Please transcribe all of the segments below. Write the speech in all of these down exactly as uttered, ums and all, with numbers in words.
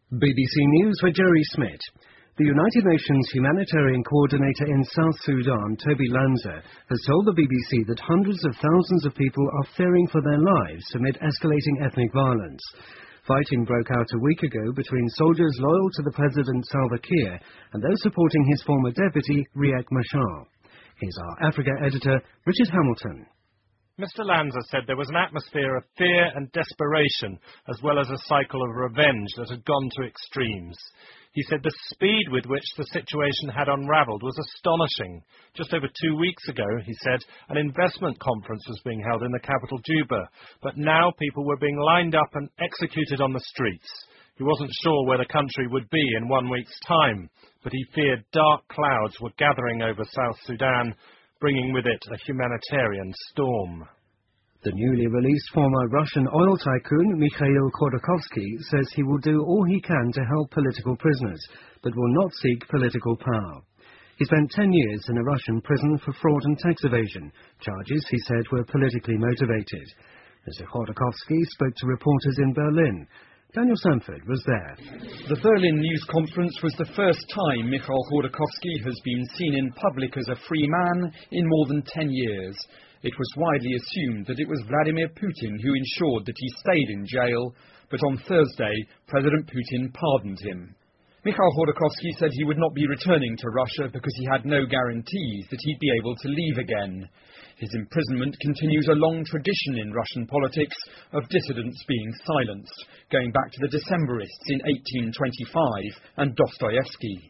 B B C News with Jerry Smith. The United Nations Humanitarian Coordinator in South Sudan, Toby Lanza, has told the B B C that hundreds of thousands of people are fearing for their lives amid escalating ethnic violence. Fighting broke out a week ago between soldiers loyal to the President Salva Kiir and those supporting his former deputy, Riek Machar. Here's our Africa editor, Richard Hamilton. Mister Lanza said there was an atmosphere of fear and desperation, as well as a cycle of revenge that had gone to extremes. He said the speed with which the situation had unravelled was astonishing. Just over two weeks ago, he said, an investment conference was being held in the capital Juba, but now people were being lined up and executed on the streets. He wasn't sure where the country would be in one week's time, but he feared dark clouds were gathering over South Sudan, bringing with it a humanitarian storm. The newly released former Russian oil tycoon Mikhail Khodorkovsky says he will do all he can to help political prisoners, but will not seek political power. He spent ten years in a Russian prison for fraud and tax evasion, charges he said were politically motivated. Mister Khodorkovsky spoke to reporters in Berlin. Daniel Sanford was there. The Berlin news conference was the first time Mikhail Khodorkovsky has been seen in public as a free man in more than ten years. It was widely assumed that it was Vladimir Putin who ensured that he stayed in jail, but on Thursday, President Putin pardoned him. Mikhail Khodorkovsky said he would not be returning to Russia because he had no guarantees that he'd be able to leave again. His imprisonment continues a long tradition in Russian politics of dissidents being silenced, going back to the Decembrists in eighteen twenty-five and Dostoevsky.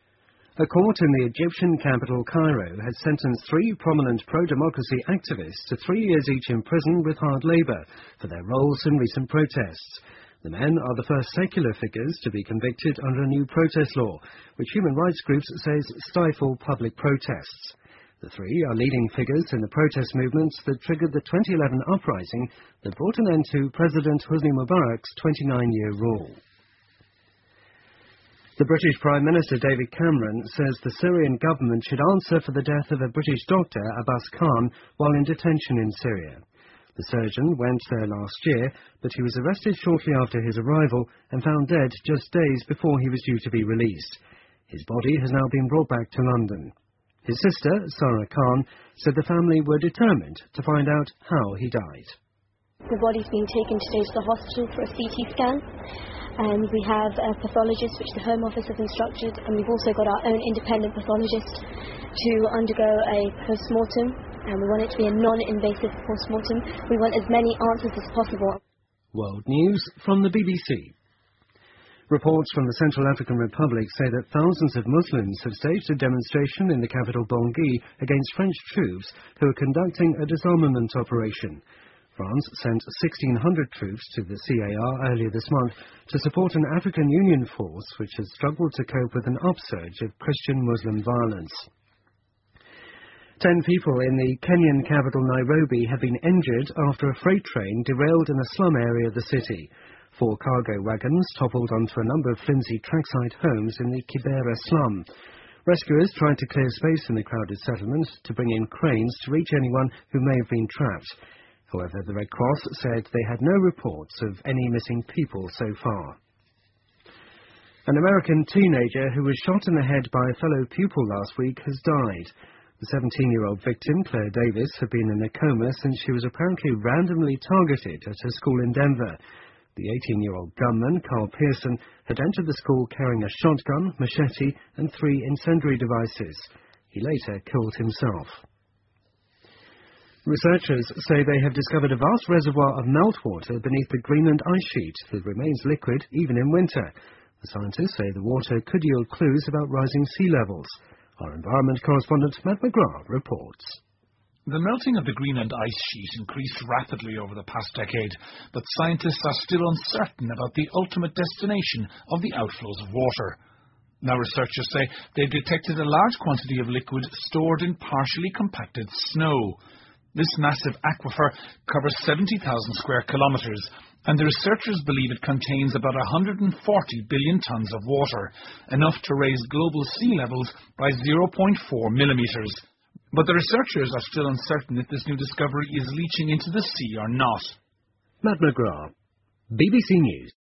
A court in the Egyptian capital Cairo has sentenced three prominent pro-democracy activists to three years each in prison with hard labour for their roles in recent protests. The men are the first secular figures to be convicted under a new protest law, which human rights groups say stifle public protests. The three are leading figures in the protest movements that triggered the twenty eleven uprising that brought an end to President Hosni Mubarak's twenty-nine-year rule. The British Prime Minister David Cameron says the Syrian government should answer for the death of a British doctor, Abbas Khan, while in detention in Syria. The surgeon went there last year, but he was arrested shortly after his arrival and found dead just days before he was due to be released. His body has now been brought back to London. His sister, Sarah Khan, said the family were determined to find out how he died. The body's been taken today to the hospital for a C T scan, and we have a pathologist which the Home Office have instructed, and we've also got our own independent pathologist to undergo a post-mortem, and we want it to be a non-invasive post-mortem. We want as many answers as possible. World News from the B B C. Reports from the Central African Republic say that thousands of Muslims have staged a demonstration in the capital Bangui against French troops who are conducting a disarmament operation. France sent sixteen hundred troops to the C A R earlier this month to support an African Union force which has struggled to cope with an upsurge of Christian-Muslim violence. Ten people in the Kenyan capital Nairobi have been injured after a freight train derailed in a slum area of the city. Four cargo wagons toppled onto a number of flimsy trackside homes in the Kibera slum. Rescuers tried to clear space in the crowded settlement to bring in cranes to reach anyone who may have been trapped. However, the Red Cross said they had no reports of any missing people so far. An American teenager who was shot in the head by a fellow pupil last week has died. The seventeen-year-old victim, Claire Davis, had been in a coma since she was apparently randomly targeted at her school in Denver. The eighteen-year-old gunman, Carl Pearson, had entered the school carrying a shotgun, machete, and three incendiary devices. He later killed himself. Researchers say they have discovered a vast reservoir of meltwater beneath the Greenland ice sheet that remains liquid even in winter. The scientists say the water could yield clues about rising sea levels. Our environment correspondent Matt McGrath reports. The melting of the Greenland ice sheet increased rapidly over the past decade, but scientists are still uncertain about the ultimate destination of the outflows of water. Now researchers say they've detected a large quantity of liquid stored in partially compacted snow. This massive aquifer covers seventy thousand square kilometres, and the researchers believe it contains about one hundred forty billion tonnes of water, enough to raise global sea levels by zero point four millimetres. But the researchers are still uncertain if this new discovery is leaching into the sea or not. Matt McGrath, B B C News.